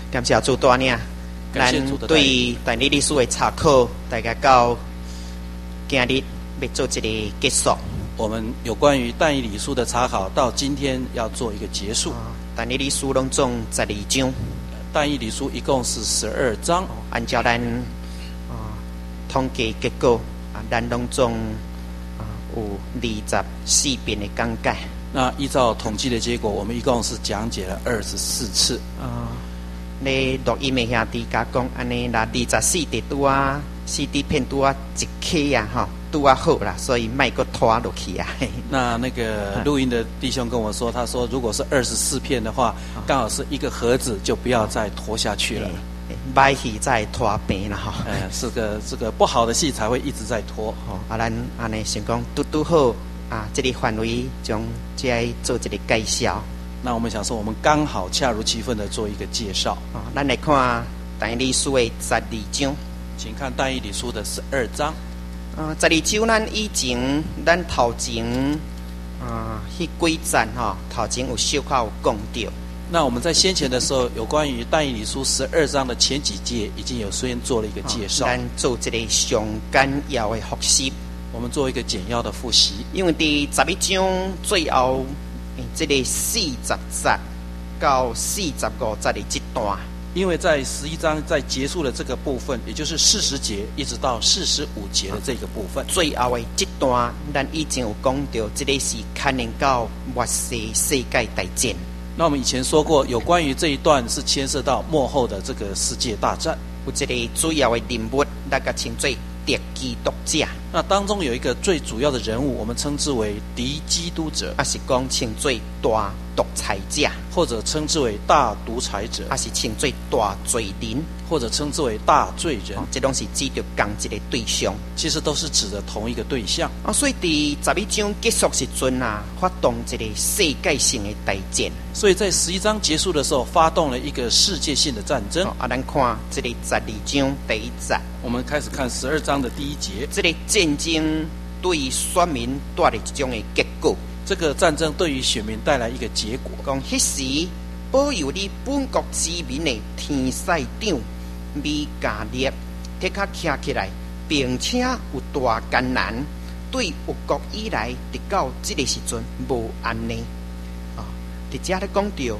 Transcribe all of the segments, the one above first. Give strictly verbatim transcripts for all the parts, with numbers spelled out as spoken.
感谢主大呢，咱对但你历史的查考，大家到今日要做一个结束。 我们有关于但以理书的查考，到今天要做一个结束。 但以理书拢总十二章， 但以理书一共是十二章。 按照咱啊统计结果啊，咱拢总啊有二十四遍的讲解。 那依照统计的结果，我们一共是讲解了二十四次。 啊，你录音的兄弟甲讲，安尼啦，二十四地拄啊 C D 片拄啊一 K 啊，哈，拄啊好啦，所以卖个拖落去啊。 那那个录音的弟兄跟我说，他说如果是二十四片的话，刚好是一个盒子，就不要再拖下去了。 歹戏再拖平啦，哈。 呃，是个这个不好的戏才会一直在拖。 哦，啊，咱安尼想讲，拄拄好啊，这个范围将再做一个介绍。 那我们想说，我们刚好恰如其分的做一个介绍。 哦，咱来看但以理书的十二章， 请看但以理书的十二章。 啊，十二章咱以前咱头前啊，迄几站哈，头前有小可有讲到。 那我们在先前的时候，有关于但以理书十二章的前几节，已经有先做了一个介绍。 咱做一个上简要的复习， 我们做一个简要的复习。 因为第十一章最后，这个四十节到四十五节的这段。 因为在十一章在结束的这个部分，也就是四十节一直到四十五节的这个部分， 最后的这段，咱以前有讲到，这个是牵连到末世世界大战。 那我们以前说过，有关于这一段是牵涉到末后的这个世界大战， 有一个主要的人物，那个称作敌基督者。 那当中有一个最主要的人物，我们称之为敌基督者， 还是讲称作大独裁者， 或者称之为大独裁者， 还是称作大罪人， 或者称之为大罪人。 哦，这拢是指着同一个对象， 其实都是指的同一个对象。 啊，所以第十一章结束时阵啊，发动一个世界性的大战。 所以在十一章结束的时候，发动了一个世界性的战争。 哦，啊，咱看这个十二章第一节， 我们开始看十二章的第一节。 这个战争对选民带来一种的结果。 这个战争对于选民带来一个结果。 讲迄时保佑你本国之民的天使长米迦勒，铁卡徛起来，并且有大艰难。对有国以来，直到这个时阵无安尼。啊，伫遮咧讲到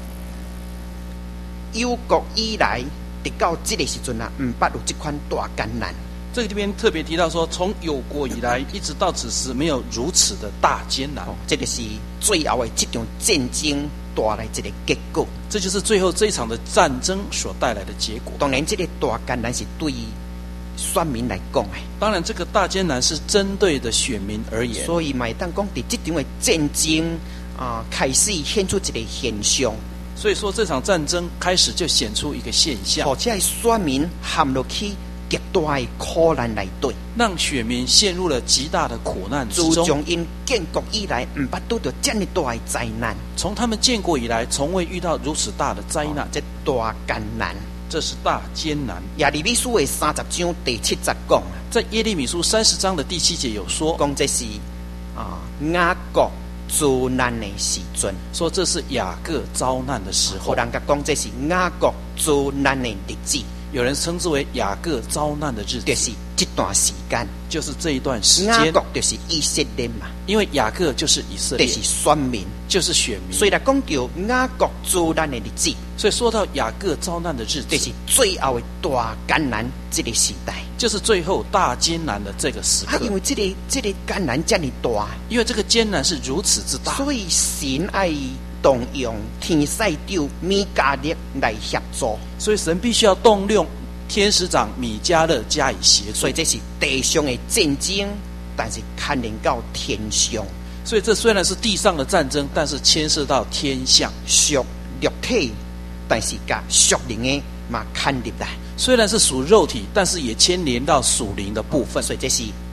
有国以来，直到这个时阵啊，唔捌有这款大艰难。 这个边特别提到说，从有国以来一直到此时，没有如此的大艰难。 哦，这个是最后的这场战争带来这个结果。 这就是最后这一场的战争所带来的结果。 当然，这个大艰难是对选民来讲的。 当然，这个大艰难是针对的选民而言。 所以，麦当讲，伫这场的战争啊、呃，开始显出一个现象。 所以说，这场战争开始就显出一个现象， 或者选民陷落去极大的苦难内底， 让选民陷入了极大的苦难之中。 自从因建国以来，唔捌拄到这么大的灾难。 从他们建国以来，从未遇到如此大的灾难。 哦，这大艰难， 这是大艰难。 耶利米书的三十章第七节讲， 在耶利米书三十章的第七节有说， 讲这是啊雅各遭难的时阵， 说这是雅各遭难的时候。 有人甲讲这是雅各遭难的日子。 有人称之为雅各遭难的日子， 就是这段时间， 就是这一段时间。 雅各就是以色列嘛， 因为雅各就是以色列， 就是选民， 就是选民。 所以来讲到雅各遭难的日子， 所以说到雅各遭难的日子， 就是最后的大艰难这个时代， 就是最后大艰难的这个时刻。 啊，因为这个这个艰难这么大， 因为这个艰难是如此之大， 所以神爱动用天使长米迦勒来协助， 所以神必须要动用天使长米迦勒加以协助。 所以这是地上的战争，但是牵连到天上。 所以这虽然是地上的战争，但是牵涉到天象， 属肉体，但是甲属灵的嘛牵入来。 虽然是属肉体，但是也牵连到属灵的部分。 所以这是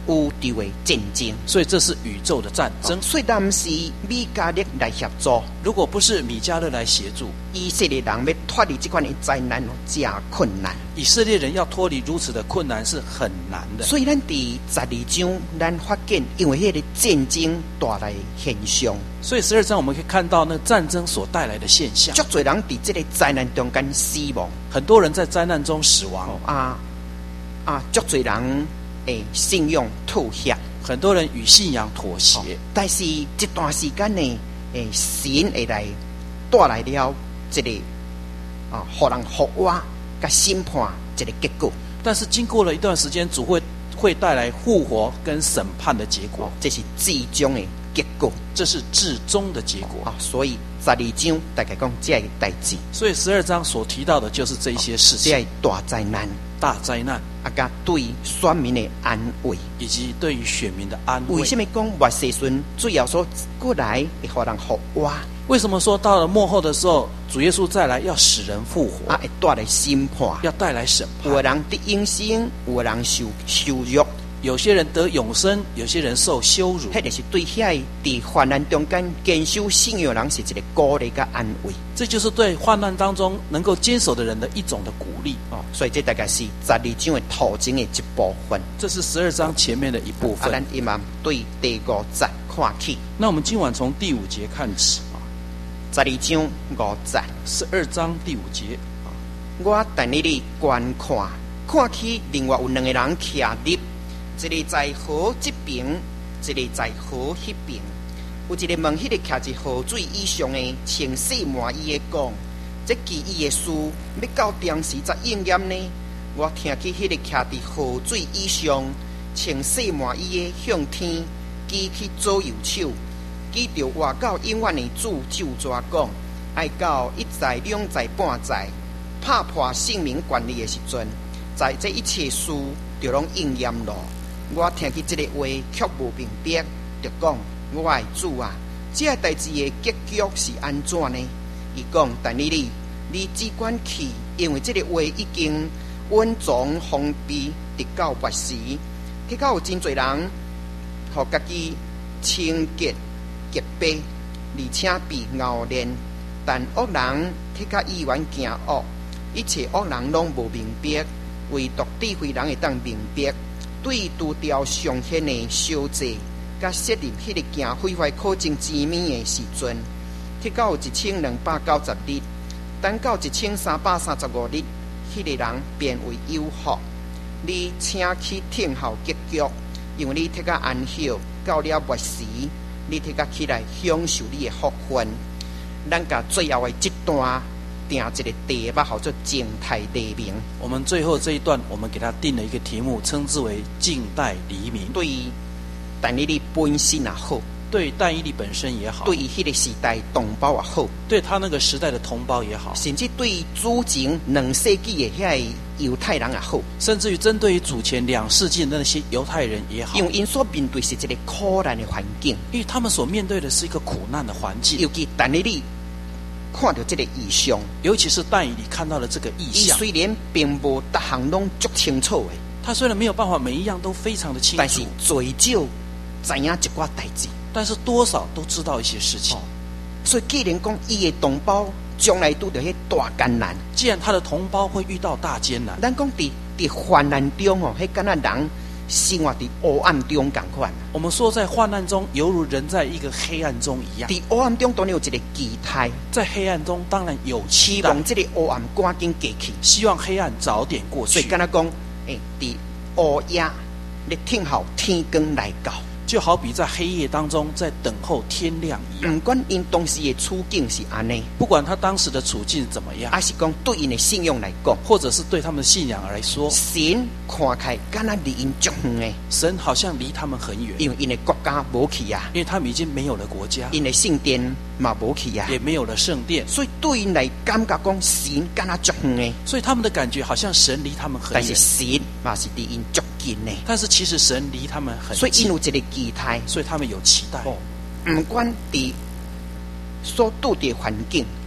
宇宙的战争。 所以这是宇宙的战争。 所以，但是米迦勒来协助， 如果不是米迦勒来协助， 以色列人要脱离这款的灾难哦，真困难。 以色列人要脱离如此的困难是很难的。 所以，咱伫十二章，咱发现因为迄个战争带来现象。 所以十二章我们可以看到那战争所带来的现象。 足多人伫这个灾难中间死亡， 很多人在灾难中死亡。 哦、啊啊，足多人诶信仰妥协， 很多人与信仰妥协。哦、 但是这段时间呢，诶神会来带来了这个啊，互人复活甲审判这个结果。 但是经过了一段时间，主会会带来复活跟审判的结果。哦、 这是最终的结果， 这是至终的结果啊！所以十二章大概讲这个代志， 所以十二章所提到的就是这一些事情， 这大灾难、 大灾难， 啊，甲对选民的安慰， 以及对于选民的安慰。 为什么讲末世时最后说过来会互人复活？ 为什么说到了末后的时候，主耶稣再来要使人复活啊？会带来审判， 要带来审判。 有人得永生，有人受羞辱。 有些人得永生，有些人受羞辱。 迄就是对遐伫患难中间坚守信仰人是一个鼓励跟安慰。 这就是对患难当中能够坚守的人的一种的鼓励。 哦，所以这大概是十二章的途径的一部分。 这是十二章前面的一部分。 啊，咱今晚对第五节看起。 那我们今晚从第五节看起。 十二章五节， 十二章第五节。 我等你哋观看，看起另外有两个人徛立。一个在河这边，一个在河那边。有一个问迄个徛在河水以上的，穿细麻衣的讲：这记忆的事要到当时才应验呢？我听见迄个徛在河水以上，穿细麻衣的向天举起左右手，举着活到永远的主咒詛讲：爱到一在、两在、半在，拍破性命管理的时阵，在这一切事就拢应验了。我听见这个话，却无明白，就讲：我的主啊，这个代志的结局是安怎呢？伊讲：但你哩，你只管去，因为这个话已经稳重封闭，直到末时。去到有真侪人，互家己清洁洁白，而且被熬炼。但恶人去到医院行恶，一切恶人拢无明白，唯独智慧人会当明白。对拄着上显的小罪，甲设立迄个行毁坏可证之名的时阵，铁到有一千两百九十日，等到一千三百三十五日，迄、那个人变为有福。你请去听候结局，因为你铁到安息，到了末时，你铁到起来享受你的福分。咱甲最后的这段。定一个题目叫做静态黎明。 我们最后这一段，我们给他定了一个题目，称之为静待黎明。 对但以理本身也好， 对但以理本身也好， 对迄个时代同胞也好， 对他那个时代的同胞也好， 甚至对主前两世纪的遐犹太人也好， 甚至于针对于主前两世纪的那些犹太人也好， 因为因所面对是一个苦难的环境， 因为他们所面对的是一个苦难的环境， 尤其但以理看到这个异象， 尤其是但以理看到了这个异象， 虽然并无逐项拢足清楚的， 他虽然没有办法每一样都非常的清楚， 但是最少知影一寡代志， 但是多少都知道一些事情。哦、 所以既然讲伊的同胞将来拄到迄大艰难， 既然他的同胞会遇到大艰难， 咱讲伫伫患难中哦，迄敢若人生活伫黑暗中共款。 我们说在患难中，犹如人在一个黑暗中一样。 伫黑暗中当然有一个期待， 在黑暗中当然有期待，希望这个黑暗赶紧过去， 希望黑暗早点过去。 所以敢若讲，诶，伫黑夜咧听候天光来到。 就好比在黑夜当中在等候天亮一样。 不管因当时的处境是安尼， 不管他当时的处境怎么样， 还是讲对因的信仰来讲， 或者是对他们的信仰来说， 神看开敢若离因足远的， 神好像离他们很远， 因为因的国家无去啊， 因为他们已经没有了国家， 因的圣殿嘛无去啊， 也没有了圣殿， 所以对因来感觉讲神敢若足远的， 所以他们的感觉好像神离他们很远， 但是神嘛是离因足近的， 但是其实神离他们很近， 所以因有一个期待， 所以他们有期待。 哦，不管伫所拄的环境，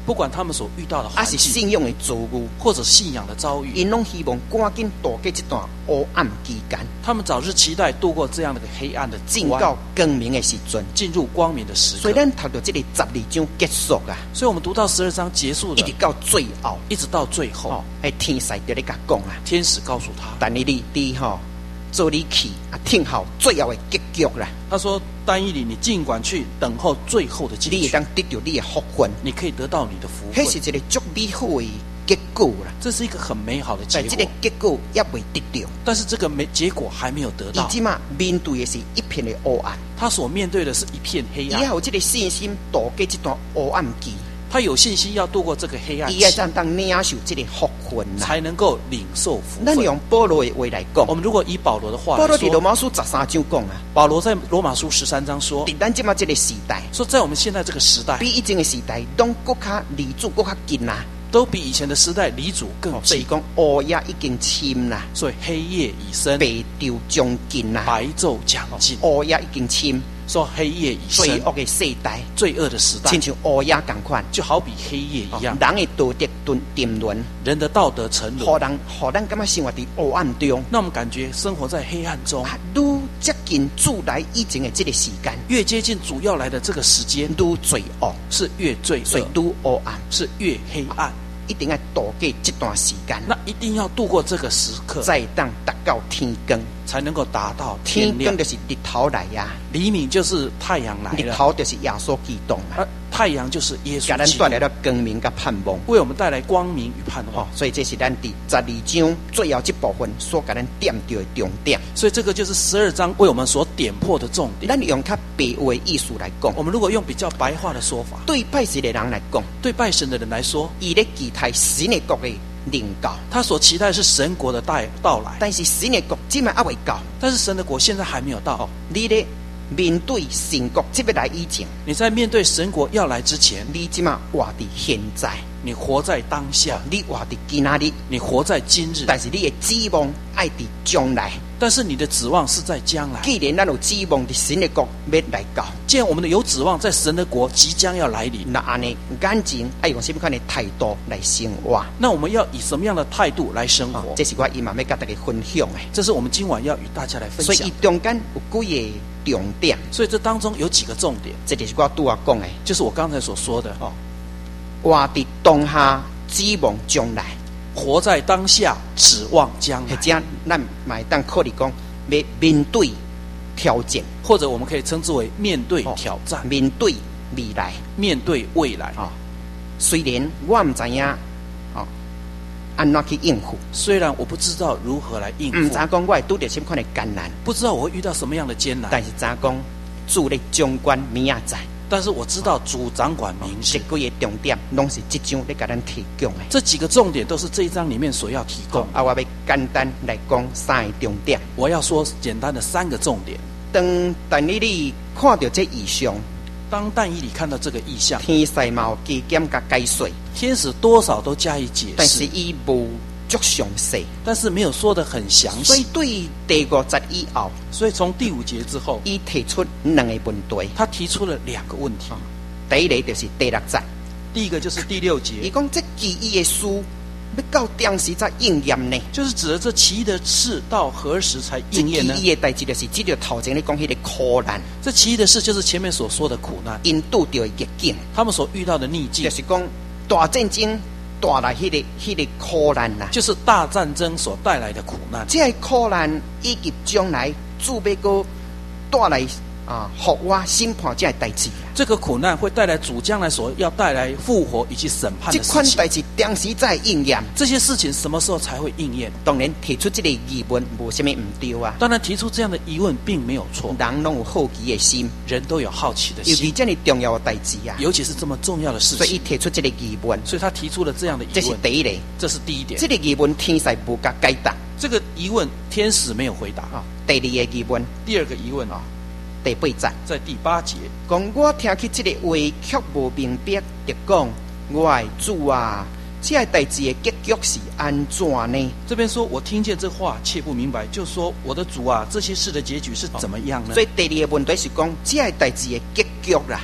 不管他们所遇到的环还是境， 信仰的遭遇， 或者信仰的遭遇， 因拢希望赶紧度过这段黑暗期间， 他们早日期待度过这样的一个黑暗的关进到光明的时阵。 进入光明的时刻。 所以咱读到这个十二章结束啊， 所以我们读到十二章结束了一直，到最后， 一直到最后， 哦，迄天使就咧甲讲啊， 天使告诉他， 但你你你吼，做你去啊，听候最后的结局啦， 他说：“但以理，你尽管去等候最后的结局， 你会当得到你的福分， 你可以得到你的福分迄。是一个足美好的结果啦。 这是一个很美好的结但这个果， 结果也未得到， 但是这个没结果还没有得到。 伊即马面对的是一片的黑暗， 他所面对的是一片黑暗， 伊也有这个信心度过这段黑暗期， 他有信心要度过这个黑暗伊也期， 当当领受这个福分啦。 才能够领受福分。 咱用保罗的话来讲我，们如果以保罗的话保罗来说， 伫罗马书十三章讲啊， 保罗在罗马书十三章说， 伫咱即马这个时代， 说在我们现在这个时代， 比以前的时代，拢更较离主更较近啦。 都比以前的时代离主更近， 所以讲黑夜已经深啦， 所以黑夜已深， 白昼将近啦， 白昼将近， 黑夜已经深， 说黑夜已深， 罪恶的世代， 罪恶的时代亲像黑夜共款， 就好比黑夜一样， 人的道德沉沉沦， 人的道德沉互沦， 人互咱感觉生活伫黑暗中， 那我们感觉生活在黑暗中， 啊，愈接近主来以前的这个时间， 越接近主要来的这个时间， 愈罪恶， 是越罪所以恶， 愈黑暗， 是越黑暗。 一定要度过这段时间， 那一定要度过这个时刻， 再当达到天光。 才能够达到天天亮光。就是日头来呀、 黎明就是太阳来日了， 头就是耶稣基督嘛， 而太阳就是耶给稣基督， 咱带来了光明跟盼望。 为我们带来光明与盼哦望。， 所以这是咱第十二章最后这部分所给咱点到的重点。 所以这个就是十二章为我们所点破的重点。 咱用较白话的意思来讲， 我们如果用比较白话的说法， 对拜神的人来讲， 对拜神的人来说， 伊咧期待神的国的临到， 他所期待是神国的带到来， 但是神的国今麦还未到。 但是神的国现在还没有到。 你咧面对神国即要来以前， 你在面对神国要来之前， 你即麦活伫现在， 你活在当下， 你活伫今仔日， 你活在今日， 但是你的指望爱伫将来。 但是你的指望是在将来。 既然咱有指望伫神的国要来到， 既然我们的有指望在神的国即将要来临， 那安尼眼前爱用什么款的态度来生活？ 那我们要以什么样的态度来生活？ 哦这是我今晚要跟大家分享的。 这是我们今晚要与大家来分享所以伊。中间有几个重点， 所以这当中有几个重点， 这就是我拄啊讲的。 就是我刚才所说的哦， 活伫当下，指望将来， 活在当下，指望将来， 或者咱买当考虑讲，要面对挑战， 或者我们可以称之为面对哦挑战， 面对未来。 面对未来。 啊、虽然我唔知影，哦，安怎去应付， 虽然我不知道如何来应唔知付， 讲我会拄着什么款的艰难， 不知道我会遇到什么样的艰难， 但是知讲主力将官明仔载， 但是我知道主掌管明这日。 几个重点拢是即章咧甲咱提供的。 这几个重点都是这一章里面所要提供。 啊，我要简单来讲三个重点。 我要说简单的三个重点。 当但你你看到这异象， 当但以理看到这个意象， 天使嘛有加减甲解说， 天使多少都加以解但是释， 伊无足详细， 但是没有说得很详所以细。 对第五节以后， 所以从第五节之后， 伊提出两个问题。 他提出了两个问题。 第一个就是第六节， 第一个就是第六伊节， 讲这奇异的事要到当时才应验呢？ 就是指的这奇异的事到何时才这应验呢？ 奇异的代志就是只着头前你讲迄个苦难， 这奇异的事就是前面所说的苦难， 因拄着的逆境， 他们所遇到的逆境就，是讲大战争带来迄、个迄、个苦难啦。 就是大战争所带来的苦难。 这个苦难以及将来主要个带来啊，复活审判这个代志。 这个苦难会带来主将来所要带来复活以及审判这的事情。 款代志当时才会应验。 这些事情什么时候才会应验？ 当然提出这个疑问，无什么唔对啊。 当然，提出这样的疑问并没有错， 人拢有好奇的心， 人都有好奇的尤其心， 这么重要的代志啊， 尤其是这么重要的事所以伊情， 提出这个疑问， 所以他提出了这样的这是疑问。 第一个。 这是第一点这。个疑问天使无甲解答这个疑问天使没有回答。 啊。第二个疑问， 第二个疑问啊， 第八节， 在第八节， 讲我听起这个话，却无明白，就讲我的主啊，这个代志的结局是安怎呢？ 这边说我听见这话却不明白，就说我的主啊，这些事的结局是怎么样呢？ 所以第二个问题是讲，这个代志的结局啦，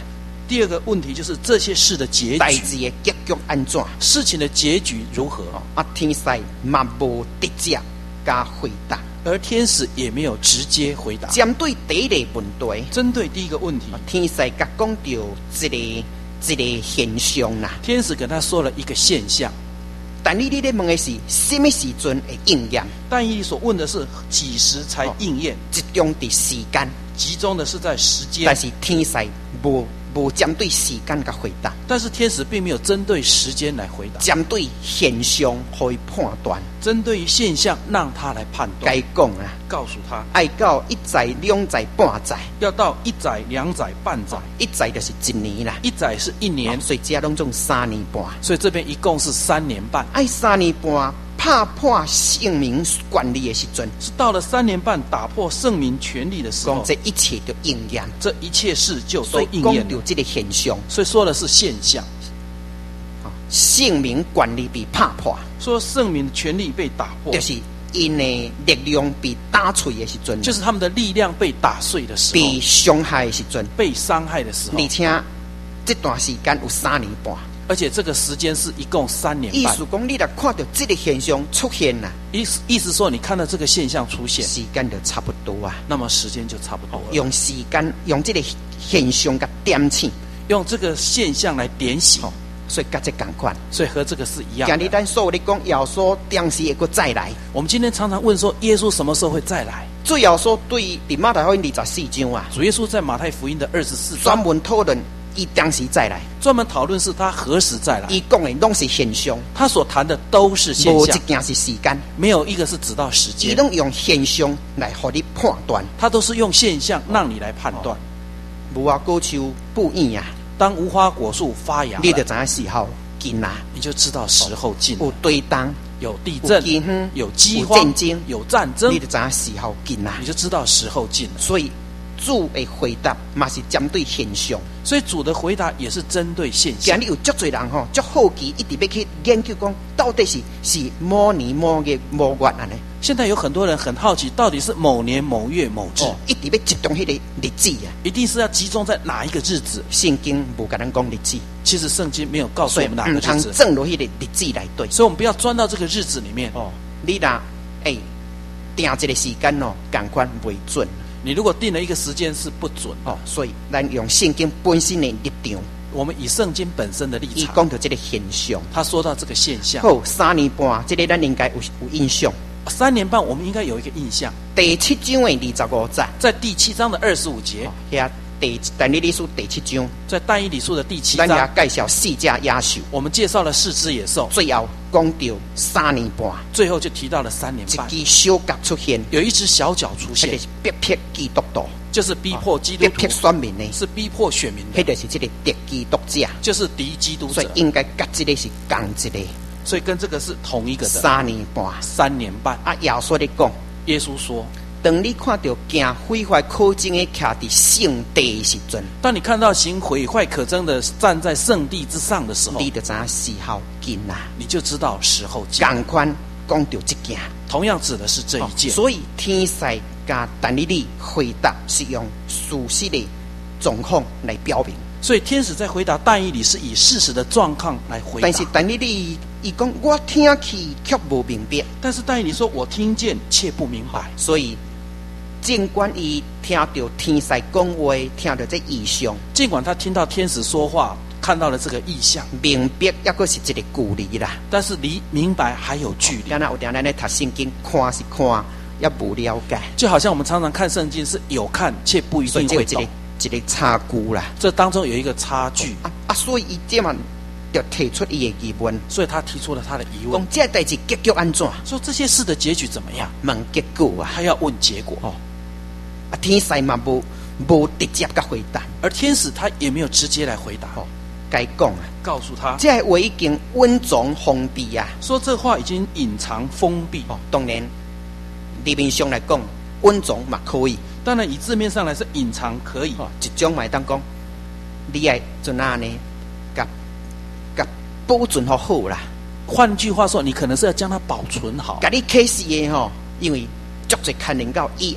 第二个问题就是这些事的结代局， 志的结局安怎？ 事情的结局如何？ 啊，天使嘛无直接加回答。 而天使也没有直接回答。 针对第一个问题， 针对第一个问题， 天使甲讲到一个一个现象啦。 天使跟他说了一个现象。 但你你咧问的是什么时阵会应验？ 但以理所问的是几时才应验？ 集中的时间， 集中的是在时间。 但是天使无无针对时间甲回答。 但是天使并没有针对时间来回答， 针对现象可以判断。 针对于现象让他来判断。 该讲啊， 告诉他， 爱到一载、两载、半载， 要到一载、两载、半载。 一载就是一年啦， 一载是一年， 所以这拢总三年半。 所以这边一共是三年半。 爱三年半拍破性命权利的时阵， 是到了三年半打破圣民权利的时候， 讲这一切就应验， 这一切事就都所以应验了。 讲到这个现象， 所以说的是现象， 性命权利被拍破， 说圣民权利被打破， 就是因的力量被打碎的时阵， 就是他们的力量被打碎的时候， 被伤害的时阵， 被伤害的时候。 而且这段时间有三年半。 而且这个时间是一共三年半。 意思讲，你若看到这个现象出现啦， 意思意思说，你看到这个现象出现， 时间就差不多啊。 那么时间就差不多了。 用时间，用这个现象甲点醒， 用这个现象来点醒， 所以甲这同款。 所以和这个是一样的。 今日咱所有咧讲，耶稣定时会阁再来。 我们今天常常问说，耶稣什么时候会再来？ 最后说对，伫马太福音二十四章啊， 主耶稣在马太福音的二十四章专门讨论伊当时再来， 专门讨论是他何时再来。 伊讲的拢是现象， 他所谈的都是现无一象， 件是时间， 没有一个是指到时伊间。 拢用现象来互你判断。 他都是用现象让你来判断。 无花果树不硬啊， 当无花果树发芽了， 你就知影时候近啦， 你就知道时候近了。 有对当。 有地震， 有饥荒有饥荒， 有战争， 有战争， 你就知影时候近啦， 你就知道时候近了。 所以主的回答嘛是针对现象， 所以主的回答也是针对现象。 今日有足多人吼，足好奇，一直要去研究讲，到底是是某年某月某月安尼。 现在有很多人很好奇，到底是某年某月某日， 哦、一直要集中迄个日子啊， 一定是要集中在哪一个日子？ 圣经无甲咱讲日子， 其实圣经没有告诉我们哪个日子， 所以唔通钻落迄个日子来对。 所以我们不要钻到这个日子里面。 哦，你若诶定一个时间哦，共款袂准。 你如果定了一个时间是不准哦，所以咱用圣经本身的立场， 我们以圣经本身的立伊场， 讲到这个现象， 他说到这个现象。 好，三年半，这个咱应该有有印象。 三年半，我们应该有一个印象。 第七章的二十五节， 在第七章的二十五节， 遐、哦、第但以理书第七章， 在但以理书的第七章， 咱也介绍四只野兽， 我们介绍了四只野兽， 最后讲到三年半， 最后就提到了三年半， 一只小角出现， 有一只小角出现， 迄个是逼迫基督徒， 就是逼迫基督徒， 逼迫选民的， 是逼迫选民的， 迄个是这个敌基督者， 就是敌基督者， 所以应该甲这个是同一个。 所以跟这个是同一个的。 三年半， 三年半啊！耶稣咧讲， 耶稣说：“ 当你看到行毁坏可憎的徛伫圣地的时阵， 当你看到行毁坏可憎的站在圣地之上的时候， 你就知影时候近啦， 你就知道时候近。” 同款讲到这件， 同样指的是这一件。 所以天使加但以理回答是用事实的状况来表明。 所以天使在回答但以理是以事实的状况来回答。 但是但以理伊讲我听去却无明白， 但是但以理说我听见却不明白。 所以尽管伊听到天使讲话，听到这异象， 尽管他听到天使说话，看到了这个异象， 明白也阁是一个距离啦。 但是离明白还有距离。 咱有定咱咧读圣经，看是看，也无了解。 就好像我们常常看圣经是有看却不一定会懂。 一个差距啦， 这当中有一个差距啊啊！所以伊这嘛就提出伊的疑问， 所以他提出了他的疑问。 讲这代志结局安怎？ 说这些事的结局怎么样？ 问结果啊， 他要问结果。 哦，啊，天使嘛无无直接甲回答， 而天使他也没有直接来回答。 哦，该讲啊， 告诉他， 这话已经稳藏封闭啊。 说这话已经隐藏封闭。 哦，当然，理面上来讲，稳藏嘛可以。 当然，以字面上来是隐藏可以， 哦，一种买当讲，你爱怎样呢？甲甲保存好好啦。 换句话说，你可能是要将它保存好。 甲你启示的吼，因为足侪看能到以后，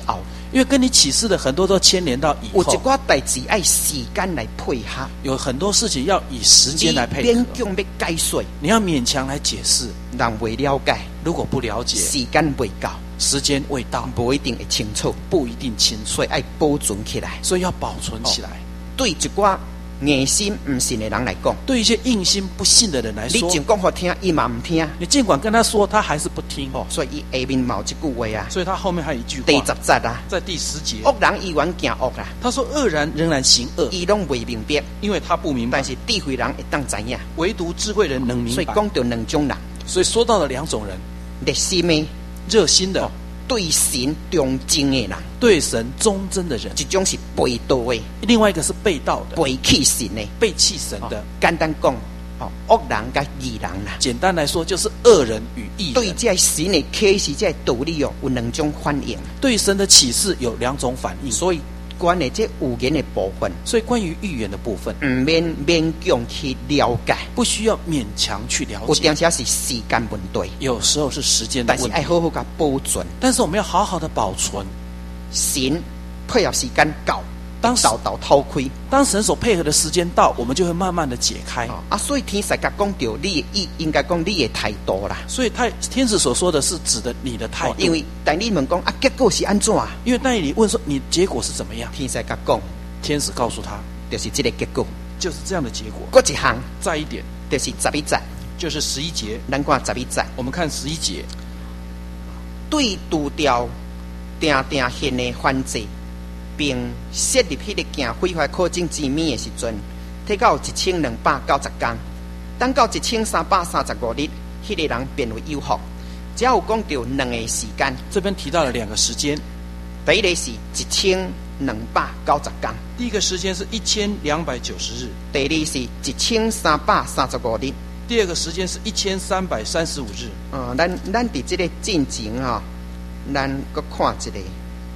因为跟你起誓的很多都牵连到以有一后， 寡代志爱时间来配合， 有很多事情要以时间来配合你勉，强要解说， 你要勉强来解释。 人未了解， 如果不了解， 时间未到， 时间未到， 不一定会清楚， 不一定清楚， 所以爱保存起来。 所以要保存起来。 对一寡硬心唔信的人来讲， 对一些硬心不信的人来说， 你尽讲好听，伊嘛唔听。 你尽管跟他说，他还是不听。 哦，所以伊下面冇一句话啊， 所以他后面还有一句第话， 十节啊， 在第十节， 恶人依然行恶啦， 他说恶人仍然行恶， 伊拢未明白， 因为他不明白但，是智慧人会当知影。 唯独智慧人能明白。 所以讲到两种人， 所以说到了两种人， 热心的、 热心的、 对神忠贞的人， 对神忠贞的人， 一种是背道的、 另外一个是背道的、 背弃神的。 背弃神的。 哦简单讲，哦，恶人甲义人啦， 简单来说，就是恶人与义对人。 这神的启示、这道理哦，有两种反应。 对神的启示有两种反应， 所以关于这语言的部分， 所以关于预言的部分， 唔免勉强去了解， 不需要勉强去了解有点，些是时间问题， 有时候是时间的但是问题。 爱好好甲保存。 但是我们要好好的保存。 神配合时间到， 当时道道偷开。 当神所配合的时间到，我们就会慢慢的解开。 哦啊，所以天使甲讲到你的意，应该讲你的态度啦。 所以太天使所说的是指的你的态度， 哦因为但你们讲啊，结果是安怎啊？ 因为但以理问说你结果是怎么样， 天使甲讲， 天使告诉他就是这个结果。 就是这样的结果。 搁一项再一点就是十一节， 就是十一节， 咱看十一节， 我们看十一节， 对除掉定定现的犯罪，并设立迄个行毁坏可证之名的时阵，摕到一千两百九十天，等到一千三百三十五日，迄、那个人变为有福。只要有讲到两个时间， 这边提到了两个时间， 第一个是一千两百九十天， 第一个时间是一千两百九十日， 第二是一千三百三十五日。 第二个时间是一千三百三十五日。 呃，咱咱伫这个进前哈，咱搁看一个，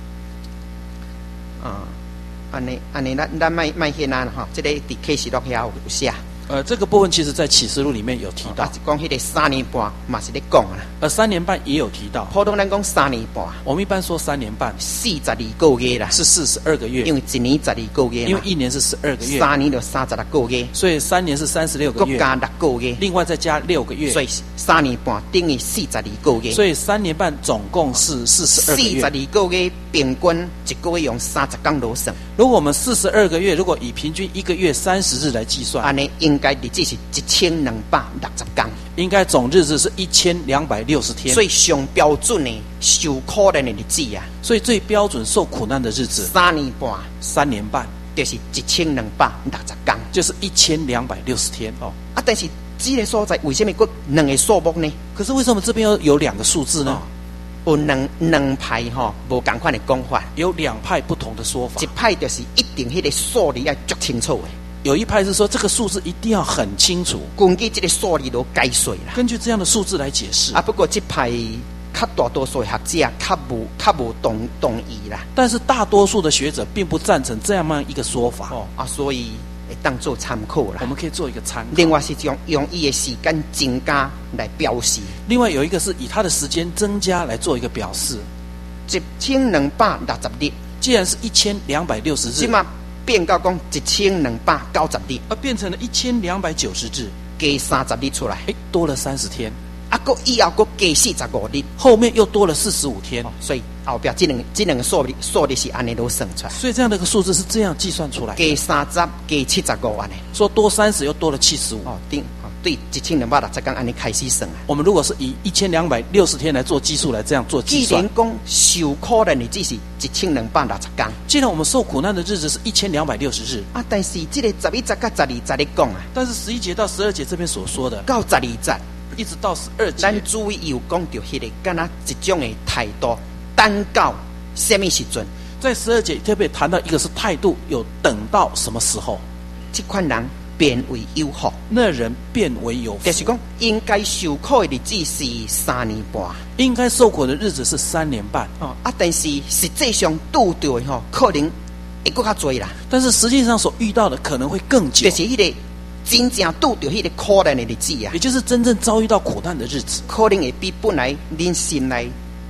啊、安尼安尼，咱咱卖卖迄咱哈，这个伫启示录遐有有写， 呃，这个部分其实在启示录里面有提到啊，，是讲迄个三年半嘛是咧讲啦。 呃，三年半也有提到。 普通咱讲三年半， 我们一般说三年半四十二个月啦， 是四十二个月， 因为一年十二个月因嘛为一年是十二个月， 三年就三十六个月， 所以三年是三十六个月， 搁加六个月， 另外再加六个月， 所以三年半等于四十二个月。 所以三年半总共是四十二个四十月。 二个月平均一个月用三十天落算， 如果我们四十二个月，如果以平均一个月三十日来计算， 安尼应该日子是一千两百六十天。 应该总日子是一千两百六十天。 所以上标准的受苦难的日子啊， 所以最标准受苦难的日子， 三年半三年半就是一千两百六十天就是一千两百六十天哦。 啊。但是这个所在为什么有两个数目呢？ 可是为什么这边要有两个数字呢？ 有两两派吼，无同款的讲法。 有两派不同的说法一。派就是一定迄个数字要足清楚的， 有一派是说这个数字一定要很清楚， 根据这个数字都解说啦。 根据这样的数字来解释。 啊，不过这派较大多数的学者较无较无同同意啦。 但是大多数的学者并不赞成这样一个说法。 哦啊，所以会当做参考啦我。们可以做一个参考。 另外是用用伊的时间增加来表示， 另外有一个是以他的时间增加来做一个表示。 一千两百六十日， 既然是一千两百六十日， 即嘛变到讲一千两百九十日， 而变成了一千两百九十日， 加三十日出来， 哎，多了三十天， 啊，搁以后搁加四十五日， 后面又多了四十五天。 所以后壁这两这两个数字数字是安尼都算出来， 所以这样的一个数字是这样计算出来的， 加三十加七十五安尼。 说多三十又多了七十五。 哦，定哦对一千两百六十天安尼开始算啊。 我们如果是以一千两百六十天来做基数来这样做计算既然，讲受苦难的日子是一千两百六十天既然我们受苦难的日子是一千两百六十日， 啊，但是这个十一节甲十二节咧讲啊， 但是十一节到十二节这边所说的， 到十二节。 一直到十二节， 咱注意有讲到迄个敢若一种的态度，等到什么时阵？ 在十二节特别谈到一个是态度，有等到什么时候， 这款人变为有福， 那人变为有福， 就是讲应该受苦的日子是三年半应该受苦的日子是三年半哦啊，但是实际上拄到的吼，可能会更较多啦。 但是实际上所遇到的可能会更久， 就是迄个真正拄到迄个苦难的日子啊也，就是真正遭遇到苦难的日子， 可能会比本来恁心内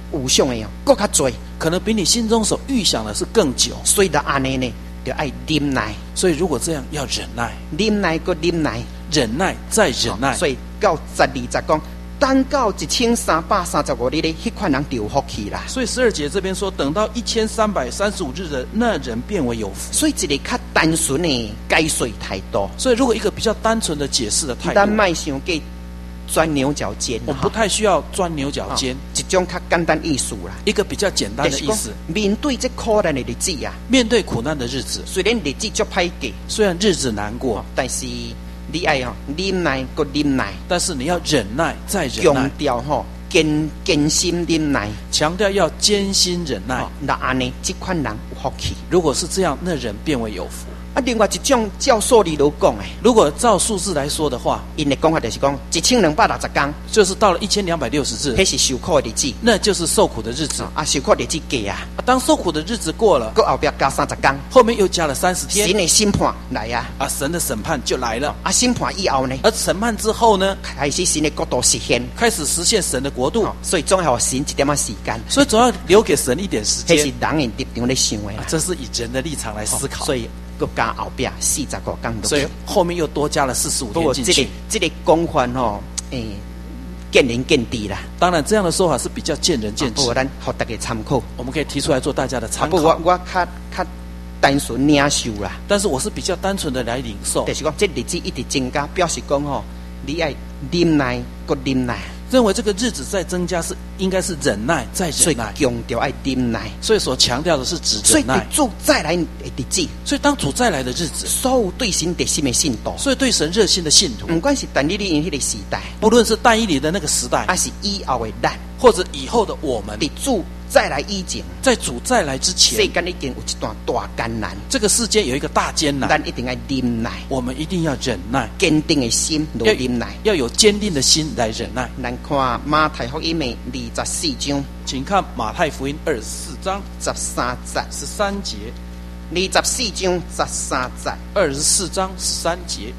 有想的哦，更较多， 可能比你心中所预想的是更久。 所以就安尼呢，就爱忍耐， 所以如果这样，要忍耐， 忍耐个忍耐， 忍耐再忍耐。 所以到十二节讲，等到一千三百三十五日咧，迄款人就有福气啦。 所以十二节这边说，等到一千三百三十五日的那人变为有福。 所以一个较单纯的解说态度， 所以如果一个比较单纯的解释的态度， 咱卖想过钻牛角尖， 我们不太需要钻牛角尖， 一种较简单意思啦， 一个比较简单的意思。 面对这苦难的日子啊， 面对苦难的日子， 虽然日子足歹过， 虽然日子难过， 但是你爱哦忍耐个忍耐， 但是你要忍耐再忍耐， 强调吼坚坚心忍耐， 强调要艰辛忍耐。 那安尼，这款人有福气。 如果是这样，那人变为有福。 啊，另外一种照数理来讲诶， 如果照数字来说的话， 因的讲法就是讲一千两百六十天， 就是到了一千两百六十日， 那是受苦的日子， 那就是受苦的日子啊，受苦的日子过啊， 当受苦的日子过了， 搁后边加三十天， 后面又加了三十天， 神的审判来啊， 啊，神的审判就来了。 啊，审判以后呢， 而审判之后呢， 开始神的国度实现， 开始实现神的国度， 所以总要神一点仔时间， 所以总要留给神一点时间。 这是人的立场在想的啦， 这是以人的立场来思考， 所以搁加后边四十五天， 所以后面又多加了四十五天进去。 这个这个讲法吼，诶、欸，见仁见智啦。 当然，这样的说法是比较见仁见智。 不过咱给大家参考， 我们可以提出来做大家的参考。 不过我我较较单纯领受啦， 但是我是比较单纯的来领受。 就是讲，这日子一直增加，表示讲吼，你爱忍耐，搁忍耐。 认为这个日子在增加是应该是忍耐再忍耐， 所以强调爱忍耐。 所以所强调的是指忍耐。 所以主再来的日子， 所以当主再来的日子， 所有对神热心的信徒， 所以对神热心的信徒， 不管是但以理因迄个时代， 不论是但以理的那个时代， 还是以后的咱， 或者以后的我们， 伫主再来以前， 在主再来之前， 世间已经有一段大艰难， 这个世间有一个大艰难， 咱一定要忍耐， 我们一定要忍耐， 坚定的心来忍耐， 要有坚定的心来忍耐。 咱看马太福音的二十四章， 请看马太福音二十四章十三节， 十三节， 二十四章十三节， 二十四章十三节，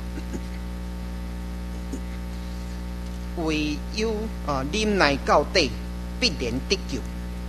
唯有啊忍耐到底，必然得救。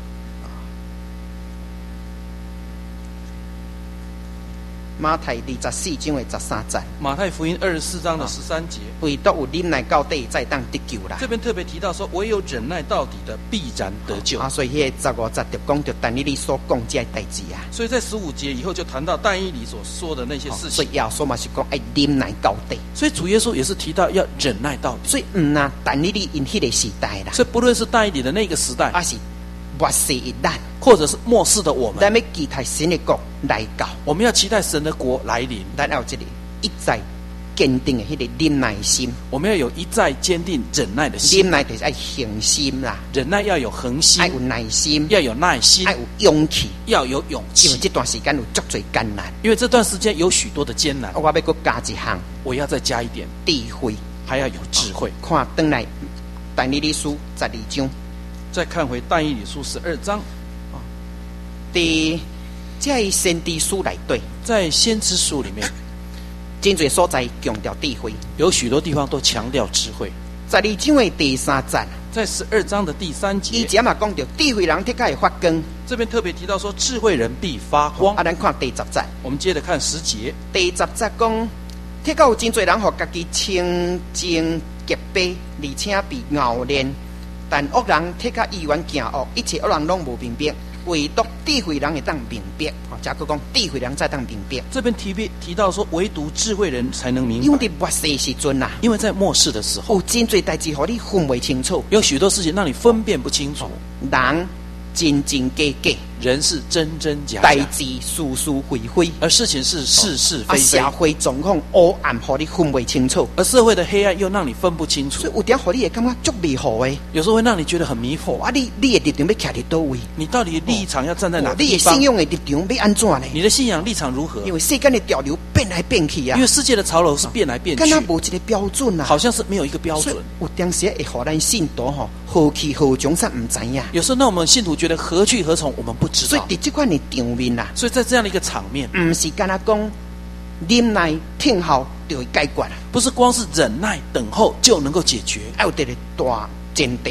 马太二十四章的十三节， 马太福音二十四章的十三节， 唯独有忍耐到底，才当得救啦。 这边特别提到说，唯有忍耐到底的，必然得救。 啊，所以迄十五节就讲到但以理所讲这代志啊。 所以在十五节以后就谈到但以理所说的那些事情。 所以耶稣嘛是讲爱忍耐到底。 所以主耶稣也是提到要忍耐到底。 所以唔呐，但以理因迄个时代啦。 所以不论是但以理的那个时代， 还是末世一旦， 或者是末世的我们， 咱要期待神的国来到， 我们要期待神的国来临。 咱要有这个一再坚定的迄个忍耐心， 我们要有一再坚定忍耐的心。 忍耐就是爱恒心啦， 忍耐要有恒心， 爱有耐心， 要有耐心， 爱有勇气， 要有勇气。 因为这段时间有足多艰难， 因为这段时间有许多的艰难。 我要再加一项， 我要再加一点智慧， 还要有智慧。 看转来但以理书十二章， 再看回但以理书十二章。 伫这先知书内底， 在先知书里面， 真侪所在强调智慧， 有许多地方都强调智慧。 十二章的第三节， 在十二章的第三节， 以前嘛讲到智慧人铁甲会发光， 这边特别提到说智慧人必发光。 啊，咱看第十节， 我们接着看十节。 第十节讲，铁甲有真侪人互家己清净洁白，而且被熬炼，但恶人铁甲意愿行恶，一切恶人拢无明白。唯独智慧人会当明白，啊，加个讲智慧人才当明白。 这边提提到说，唯独智慧人才能明白。 因为伫末世时阵呐， 因为在末世的时候， 有真侪代志，互你分不清楚， 有许多事情让你分辨不清楚。 人真真假假， 人是真真假假， 代志是是非非， 而事情是是是非非。 啊，社会状况黑暗，互你分不清楚， 而社会的黑暗又让你分不清楚。 所以有点互你会感觉足迷糊的， 有时候会让你觉得很迷惑。 啊，你你的立场要徛伫倒位？ 你到底立场要站在哪个地方？你的信仰的立场要安怎呢？ 你的信仰立场如何？ 因为世间的潮流变来变去啊， 因为世界的潮流是变来变去， 敢若无一个标准啊， 好像是没有一个标准。 有当时会互咱信徒吼何去何从，咱唔知影。 有时候让我们信徒觉得何去何从，我们不知道。 所以伫这款的场面啦， 所以在这样的一个场面， 唔是干那讲忍耐听候就会解决啊， 不是光是忍耐等候就能够解决。 还有一个大前提就是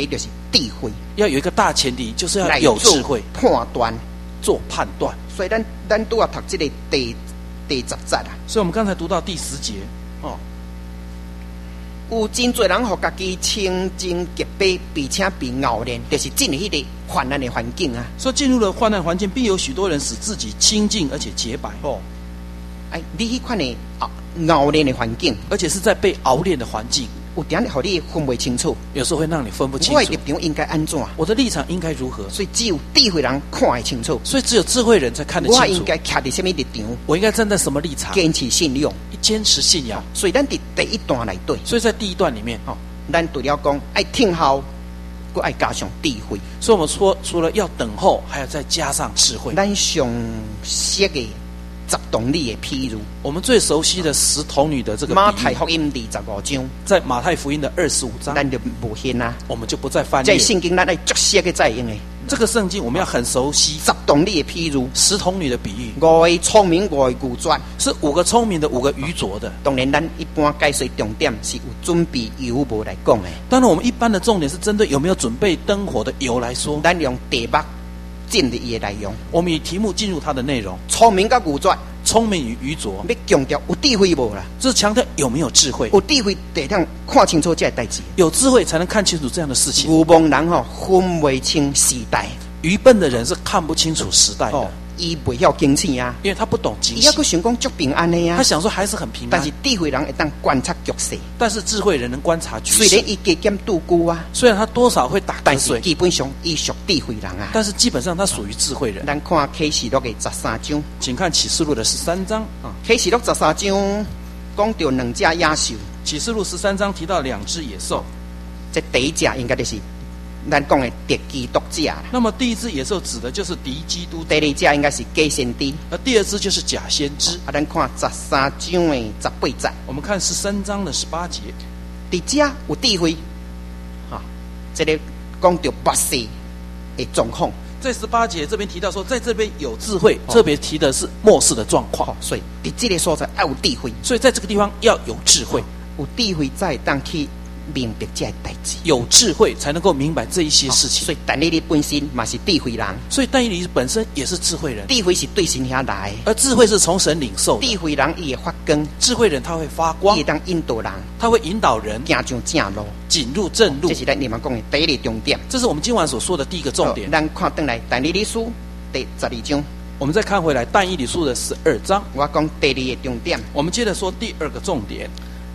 智慧， 要有一个大前提，就是要来有智慧做判断。 做判断。 所以咱咱都要读这个第第十节啊。 所以我们刚才读到第十节， 哦，有真侪人互家己清净洁白，并且被熬炼，就是进入迄个患难的环境啊。 说进入了患难环境，必有许多人使自己清净而且洁白。 哦，哎，你迄款的熬熬炼的环境， 而且是在被熬炼的环境， 有点互你分不清楚。 有时候会让你分不清楚我的立场应该安怎？ 我的立场应该如何。 所以只有智慧人看得清楚。 所以只有智慧人才看得清楚。 我应该徛在什么立场？ 我应该站在什么立场？ 坚持信仰， 坚持信仰。 所以咱伫第一段来对。 所以在第一段里面， 哦，咱除了讲爱听候，佮爱加上智慧。 所以我们说，除了要等候，还要再加上智慧。 咱上识的十童女的譬如， 我们最熟悉的十童女的这个马太福音第十五章， 在马太福音的二十五章， 咱就无现啊。 我们就不再翻在页。 圣经咱爱足识的在用的。 这个圣经我们要很熟悉。 十童女的譬如， 十童女的比喻， 五个聪明，五个愚拙， 是五个聪明的，五个愚拙的。 当然，咱一般解说重点是有准备有无来讲的。 当然，我们一般的重点是针对有没有准备灯火的油来说。 咱用题目进入伊的内容， 我们以题目进入它的内容。 聪明甲愚拙， 聪明与愚拙， 要强调有智慧无啦？ 这是强调有没有智慧。 有智慧得当看清楚这个代志。 有智慧才能看清楚这样的事情。 愚蒙人吼分不清时代， 愚笨的人是看不清楚时代的。 哦，伊袂晓经济啊， 因为他不懂经济， 伊还佫想讲足平安的呀、啊。 他想说还是很平安， 但是智慧人会当观察局势， 但是智慧人能观察局势。 虽然伊加减度孤啊， 虽然他多少会打瞌但是睡， 基本上伊属智慧人啊。 但是基本上他属于智慧人。 咱看启示录的十三章， 请看启示录的十三章。 啊，启示录十三章讲到两只野兽。 启示录十三章提到两只野兽， 这第一只应该就是咱讲的敌基督者啦。 那么第一只野兽指的就是敌基督， 第二只应该是假先知， 而第二只就是假先知。 啊，咱看十三章的十八节， 我们看十三章的十八节， 伫遮有智慧，啊，这个讲到末世的状况。 在十八节这边提到说，在这边有智慧，特别提的是末世的状况。 所以伫这个所在要有智慧， 所以在这个地方要有智慧， 有智慧才会当去明白这个代志， 有智慧才能够明白这一些事情。 所以但你你本身嘛是智慧人， 所以但以理本身也是智慧人， 智慧是对神遐来， 而智慧是从神领受的。 智慧人伊会发光， 智慧人他会发光， 伊会当引导人， 他会引导人行上正路， 进入正路。 这是咱你们讲的第一个重点。 这是我们今晚所说的第一个重点。 咱看转来但以理书第十二章， 我们再看回来但以理书的十二章， 我讲第二个重点。 我们接着说第二个重点。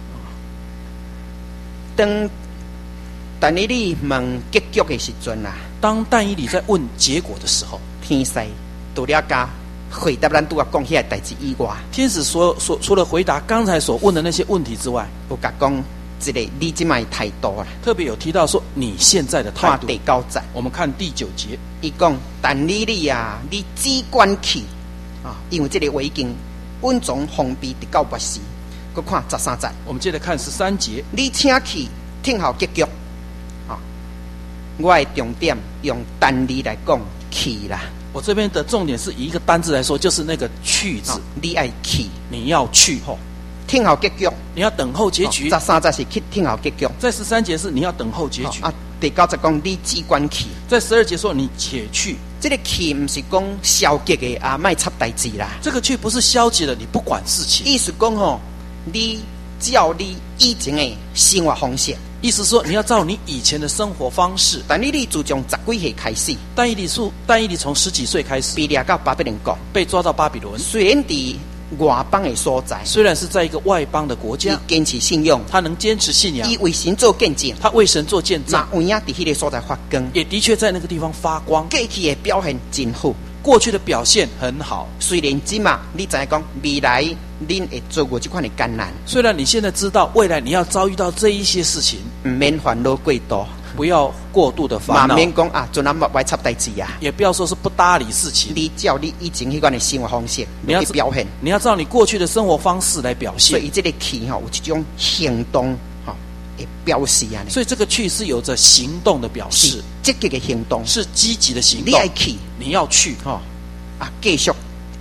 当但以理问结局的时阵啊， 当但以理在问结果的时候， 天使除了加回答咱拄啊讲遐个代志以外， 天使所所除了回答刚才所问的那些问题之外， 有甲讲一个你即卖态度啦。 特别有提到说你现在的态度。 看第九节， 我们看第九节， 伊讲但以理啊，你只管去啊，因为这个已经稳重封闭伫到末时。佮看十三节， 我们接着看十三节， 你请去听候结局啊。我的重点用单字来讲去啦。 我这边的重点是以一个单字来说，就是那个去字。 啊、你爱去， 你要去， 吼，听候结局， 你要等候结局。 十三节是去听候结局， 在十三节是你要等候结局。 啊，第九节讲你只管去， 在十二节说你且去。 这个去不是讲消极的啊，卖插代志啦。 这个去不是消极的，你不管事情。 意思讲吼，你照你以前的生活方式。 意思说你要照你以前的生活方式。 但以理自从十几岁开始， 但以理数，但以理从十几岁开始被抓到巴比伦国， 被抓到巴比伦。 虽然伫外邦的所在， 虽然是在一个外邦的国家， 坚持信仰， 他能坚持信仰， 以为神做见证， 他为神做见证， 那有影伫迄个所在发光， 也的确在那个地方发光。 过去的表现真好， 过去的表现很好。 虽然即嘛，你知影讲未来恁会做过这款的艰难， 虽然你现在知道未来你要遭遇到这一些事情， 唔免烦恼过多， 不要过度的烦恼， 嘛免讲啊，阵啊莫插代志啊， 也不要说是不搭理事情。 你照你以前迄款的生活方式， 你要去表现， 你要照你过去的生活方式来表现。 所以这个去吼有一种行动吼的表示啊， 所以这个去是有着行动的表示， 积极的行动， 是积极的行动。 你爱去， 你要去吼啊，继续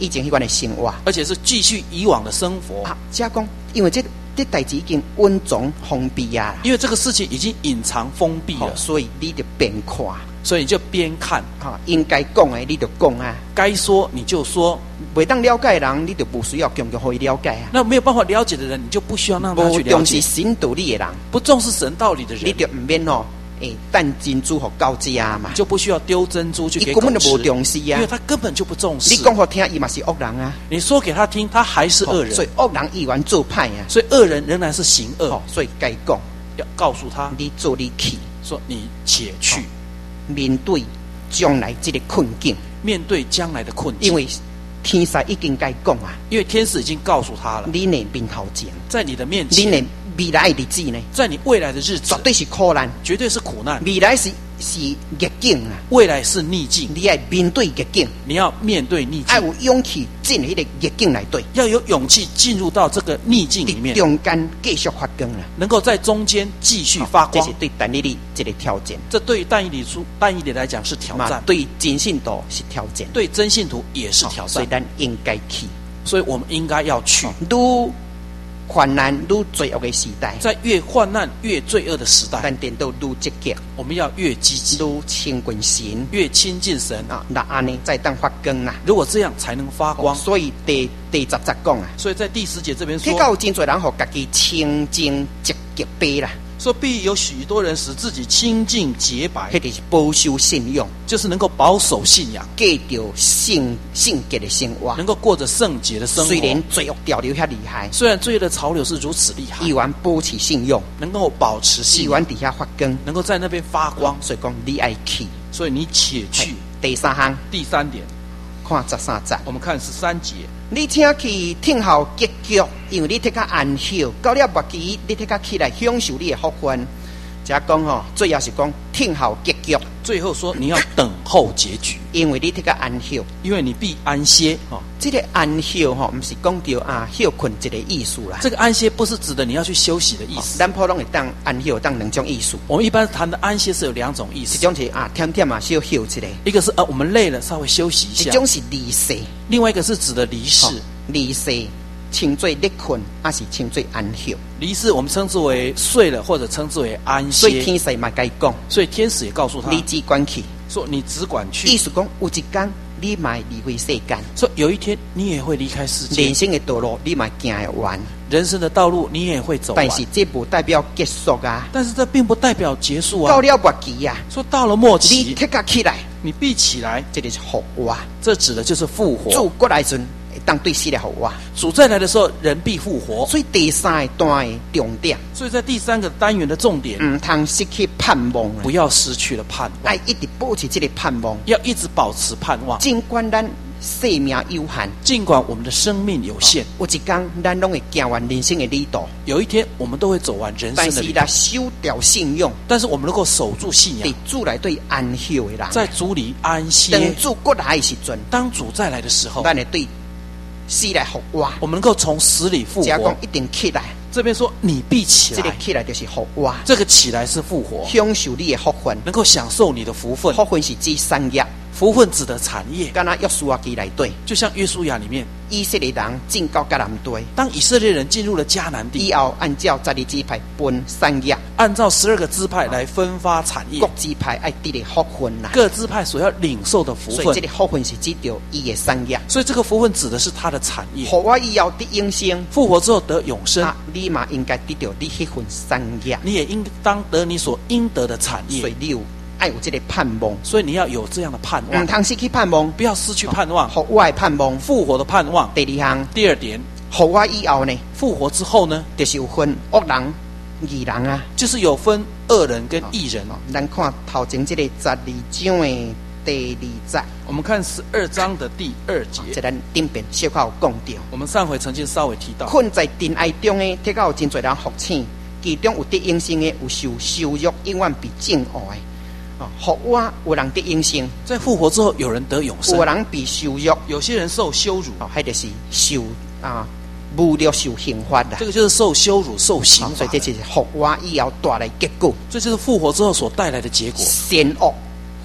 以前迄款的生活， 而且是继续以往的生活啊。加讲，因为这这代志已经温藏封闭啊， 因为这个事情已经隐藏封闭了， 所以你就边看， 所以你就边看， 哈，应该讲的你就讲啊， 该说你就说， 未当了解的人，你就不需要强强互伊了解啊。 那没有办法了解的人，你就不需要让他去了解。 不重视神道理的人， 不重视神道理的人， 你就唔免哦。诶，蛋珍珠和高家嘛， 就不需要丢珍珠去给狗吃。 根本就不重视啊， 因为他根本就不重视。 你讲好听，伊嘛是恶人啊。 你说给他听，他还是恶人。 所以恶人依然做派啊。 所以恶人仍然是行恶。 所以该讲， 要告诉他， 你做你去， 说你且去， 面对将来这个困境， 面对将来的困境。 因为天使已经该讲啊， 因为天使已经告诉他了， 你的面头前， 在你的面前， 你的未来的日子呢， 在你未来的日子， 绝对是苦难， 绝对是苦难。 未来是是逆境啊， 未来是逆境， 你要面对逆境， 你要面对逆境， 要有勇气进那个逆境来对， 要有勇气进入到这个逆境里面， 中间继续发光了， 能够在中间继续发光。 这是对但以理这个挑战， 这对于但以理书但以理来讲是挑战， 对真信徒是挑战， 对真信徒也是挑战。 所以咱应该去， 所以我们应该要去。 愈患难愈罪恶的时代， 在越患难越罪恶的时代， 咱点都愈积极， 我们要越积极， 愈亲近神， 越亲近神啊，那安尼再当发光啦。 如果这样才能发光。 所以第第十节讲啊， 所以在第十节这边说， 结果有真侪人互家己清净积极白啦。 说必有许多人使自己清净洁白， 迄就是保守信仰， 就是能够保守信仰， 过着圣圣洁的生活， 能够过着圣洁的生活。 虽然罪恶潮流遐厉害， 虽然罪恶的潮流是如此厉害， 依然保持信仰， 能够保持信仰， 依然底下发光， 能够在那边发光。 所以讲你爱去， 所以你且去。 第三项， 第三点， 看十三节， 我们看十三节。 你请去听候结局，因为你得较安息，到了末期，你得较起来享受你的福分。只讲吼，最后是讲听候结局。 最后说你要等候结局， 因为你得较安息， 因为你必安歇。 哦，这个安息吼，不是讲到啊休困这个意思啦。 这个安歇不是指的你要去休息的意思。 咱普通会当安息，有当两种意思。 我们一般谈的安歇是有两种意思， 一种是啊，天天嘛休休一个； 一个是呃我们累了稍微休息一下； 一种是离世， 另外一个是指的离世。 离世称作立困，还是称作安息？ 离世我们称之为睡了，或者称之为安歇。 所以天使嘛该讲， 所以天使也告诉他， 你只管去， 说你只管去。 意思讲有一天你嘛离开世间， 说有一天你也会离开世界。 人生的道路你嘛行得完， 人生的道路你也会走完。 但是这不代表结束啊。 但是这并不代表结束啊。 到了末期啊， 说到了末期， 你特起来， 你必起来， 这就是复活。 这指的就是复活。 主过来时，当对死的复活。 主再来的时候，人必复活。 所以第三个段的重点， 所以在第三个单元的重点， 唔通失去盼望， 不要失去了盼望， 要一直保持这个盼望， 要一直保持盼望。 尽管咱生命有限， 尽管我们的生命有限， 有一天咱拢会走完人生的旅途。 有一天我们都会走完人生的旅途。 但是啦，守掉信用， 但是我们能够守住信仰， 在主来对安息的人， 在主里安歇。 等主过来的时阵， 当主再来的时候， 咱会对死来复活， 我们能够从死里复活。 讲一定起来。 这边说你必起来， 这个起来就是复活， 这个起来是复活， 享受你的福分， 能够享受你的福分。 福分是指产业， 福分指的产业， 跟那约书亚记来对， 就像约书亚里面， 以色列人进到迦南地， 当以色列人进入了迦南地以后，按照十二支派分产业， 按照十二个支派来分发产业， 各支派爱得的福分啦， 各支派所要领受的福分， 所以这个福分是指到伊的产业， 所以这个福分指的是他的产业。 复活以后得永生， 复活之后得永生， 啊、你嘛应该得到你迄份产业， 你也应当得你所应得的产业。 所以你有爱有这个盼望， 所以你要有这样的盼望， 唔通失去盼望， 不要失去盼望。 复活的盼望， 复活的盼望。 第二项， 第二点， 复活以后呢？ 复活之后呢？ 就是有分恶人、义人啊， 就是有分恶人跟义人。 哦，咱看头前这个十二章的第二节， 我们看十二章的第二节， 这咱顶边小可有讲到。 我们上回曾经稍微提到， 困在尘埃中的，得到有真侪人福醒，其中有得永生的，有受羞辱，永远被憎恶的。哦，复活有人得永生， 在复活之后有人得永生， 有人被羞辱， 有些人受羞辱， 哦，还就是受啊侮辱、受刑罚的。 这个就是受羞辱、受刑罚， 所以这就是复活以后带来结果。 这就是复活之后所带来的结果。 善恶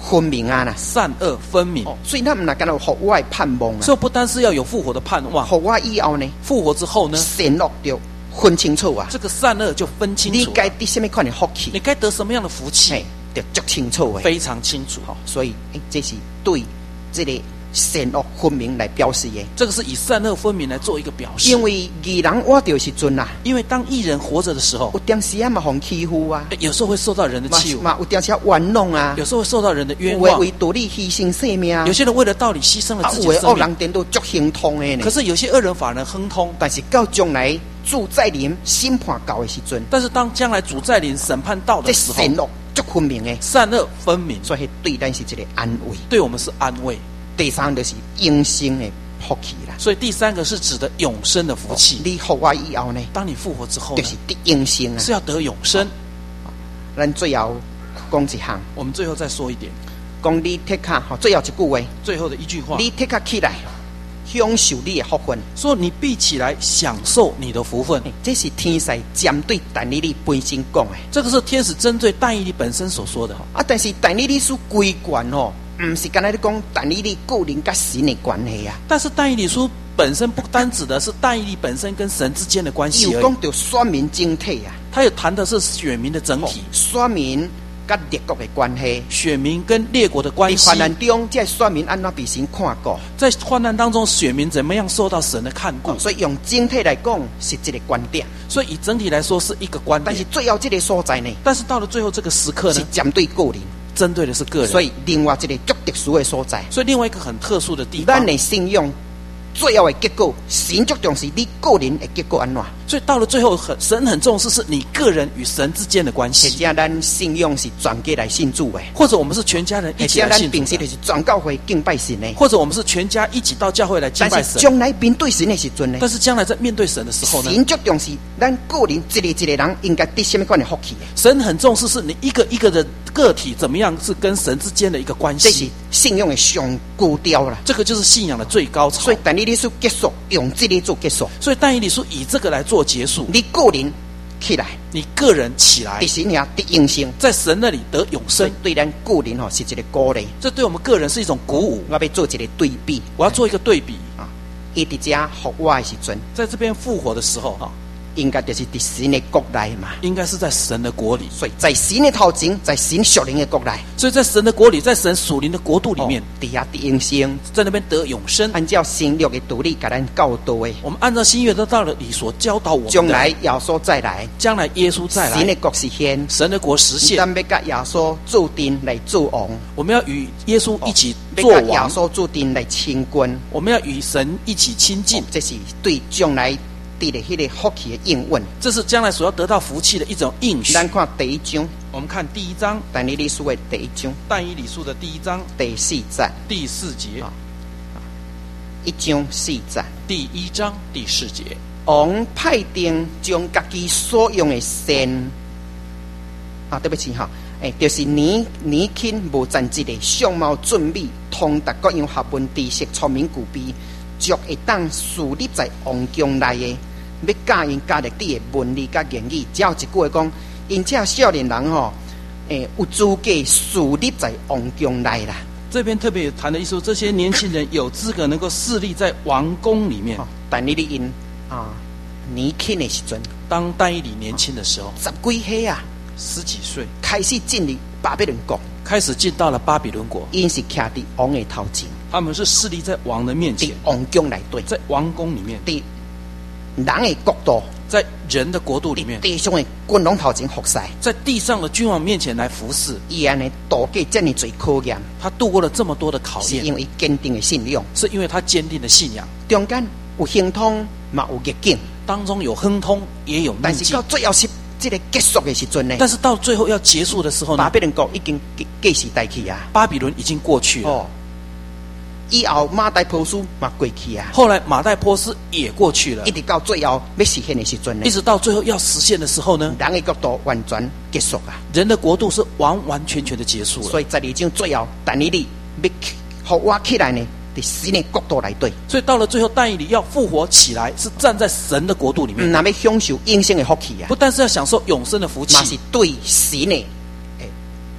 分明啊啦。 善恶分明。 哦，所以咱唔能干有互我的盼望啊。 所以不单是要有复活的盼望， 互我以后呢， 复活之后呢， 善恶就分清楚啊。 这个善恶就分清楚。 你该得什么款的福气？ 你该得什么样的福气？ 哎，就足清楚的， 非常清楚。 好，所以哎，这是对这个善恶分明来表示的。 这个是以善恶分明来做一个表示。 因为义人活着时阵啊， 因为当义人活着的时候， 有点时啊嘛互欺负啊， 有时候会受到人的欺负， 嘛有点时啊玩弄啊， 有时候会受到人的冤有枉， 为道理牺牲性命， 有些人为了道理牺牲了啊， 自己有的恶的生命。 人颠倒足行通的呢。 可是有些恶人反而亨通， 但是到将来主在临审判到的时阵， 但是当将来主在临审判到这的时候， 善恶足分明的， 善恶分明， 所以对咱是一个安慰。 对我们是安慰。 第三就是永生的福气啦。 所以第三个是指的永生的福气。 你复活以后呢， 当你复活之后呢， 就是得永生啊。 是要得永生。 咱最后讲一项， 我们最后再说一点， 讲你贴卡吼，最后一句话， 最后的一句话， 你贴卡起来，享受你的福分。 说你闭起来享受你的福分。 这是天使针对但以理本身讲的。 这个是天使针对但以理本身所说的。 啊，但是但以理书规贯哦，唔是刚才你讲但以理个人跟神的关系啊。 但是但以理书本身不单指的是但以理本身跟神之间的关系而已， 有讲到选民整体啊， 他也谈的是选民的整体， 选民跟列国的关系， 选民跟列国的关系。 在患难中，这选民安怎被神看过？ 在患难当中，选民怎么样受到神的看顾？ 哦，所以用整体来讲是这个观点。 所以以整体来说是一个观点， 但是最后这个所在呢， 但是到了最后这个时刻是呢， 针对个人， 针对的是个人。 所以另外这个足特殊的所在， 所以另外一个很特殊的地方， 咱的信仰最后的结果，神足重视你个人的结果安怎？ 所以到了最后很，神很重视是你个人与神之间的关或系。 者咱信仰是全家来信主的， 或者我们是全家人一或者咱起来信主的， 平时就是全教会敬拜神的， 或者我们是全家一起到教会来敬拜但是神。 将来面对神的时阵呢， 但是将来在面对神的时候呢， 神足重视咱个人一个一个人应该得什么款的福气的。 神很重视是你一个一个的个体怎么样是跟神之间的一个关这是系， 信仰的上高调啦。 这个就是信仰的最高潮。 所以但你历史结束，用这个做结束， 所以但以理书以这个来做结束， 你个人起来， 你个人起来得神也得永生， 在神那里得永生， 所以对咱个人吼是一个鼓励。 这对我们个人是一种鼓舞。 我要做一个对比， 我要做一个对比， 啊，伊伫遮复活的时阵， 在这边复活的时候啊， 应该就是伫神的国内嘛。 应该是在神的国里， 所以在神的头前，在神属灵的国内， 所以在神的国里，在神属灵的国度里面， 伫遐得永生， 在那边得永生。 按照新约的道理，甲咱教导的， 我们按照新约的道理所教导我们的， 将来耶稣再来， 将来耶稣再来， 神的国实现， 神的国实现， 咱要甲耶稣注定来做王， 我们要与耶稣一起要做王， 甲耶稣注定来亲近， 我们要与神一起亲近， 这是对将来得的迄个福气的应允。 这是将来所要得到福气的一种应许。 咱看第一章， 我们看第一章， 但以理书的第一章但以理书的第一章第四节， 第四节， 啊一章四节。 第一章第四节， 王派定将家己所用的善啊，对不起哈，诶、就是年年轻无残疾的相貌俊美，通达各样学问知识，聪明具备，足会当树立在王宫内的，要教因家历史的文理甲言语。只要一句话讲，因这少年人吼，诶、有资格树立在王宫内啦。 这边特别有谈的意思，这些年轻人有资格能够侍立在王宫里面。 哦、但你的因啊，年轻的时阵， 当但以理年轻的时候， 十几岁啊， 十几岁， 开始进入巴比伦国。 开始进到了巴比伦国， 因是徛伫王的头前， 他们是侍立在王的面前伫，王宫内底， 在王宫里面， 伫人的国度， 在人的国度里面， 地上的君王头前服侍， 在地上的君王面前来服侍。 伊安尼度过这么多考验， 他度过了这么多的考验， 是因为坚定的信仰。 是因为他坚定的信仰。 中间有亨通，嘛有逆境， 当中有亨通，也有逆但是到境。 最后是这个结束的时阵呢， 但是到最后要结束的时候呢， 巴比伦国已经过时代去啊。 巴比伦已经过去了。 哦，以后马代波斯嘛过去啊， 后来马代波斯也过去了一，直到最后要实现的时阵呢一，直到最后要实现的时候呢， 人的国度完全结束啊。 人的国度是完完全全的结束了。 所以十二章最后，但以理要互我起来呢，伫神的国度内底， 所以到了最后，但以理要复活起来，是站在神的国度里面， 那要享受永生的福气啊不，但是要享受永生的福嘛是气， 对神的诶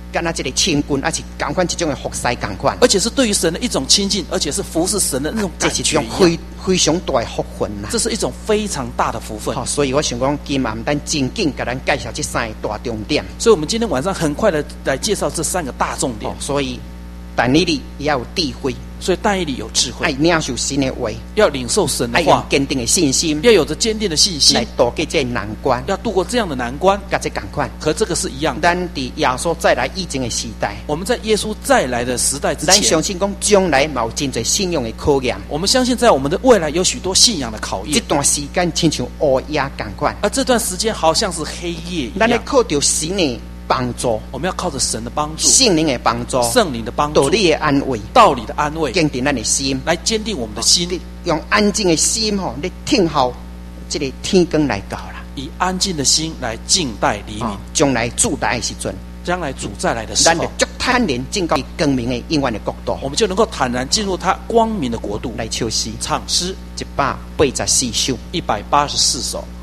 敢若这个亲近，还是同款一种的服侍同款， 而且是对于神的一种亲近，而且是服侍神的那种这是一种感觉一样。 非非常大的福分呐。 这是一种非常大的福分。 好、所以我想讲，今晚咱真紧给咱介绍这三个大重点。 所以，我们今天晚上很快的来介绍这三个大重点。 哦，所以但你里也要有智慧， 所以但以理有智慧， 爱领受神的话， 要领受神的爱用话， 坚定的信心要有着坚定的信心来，度过这难关， 要度过这样的难关。 甲这同款。 和这个是一样的。 咱伫耶稣再来以前的时代， 我们在耶稣再来的时代之咱前相，信讲将来嘛有真侪信用的考验。 我们相信在我们的未来有许多信仰的考这验， 段时间亲像乌鸦同款， 而这段时间好像是黑夜一样。 咱要靠着神的帮助、 我们要靠着神的帮助、 圣灵的帮助、 圣灵的帮助、 道理的安慰， 道理的安慰， 坚定咱的心， 来坚定我们的心， 用安静的心吼，你听候这个天光来到啦。 以安静的心来静待黎明。 哦将来主来的时阵， 将来主再来的时候咱就，足坦然进到光明的永远的国度我们就能够坦然进入他光明的国度。 来唱诗， 唱诗一百八十四首。 一百八十四首。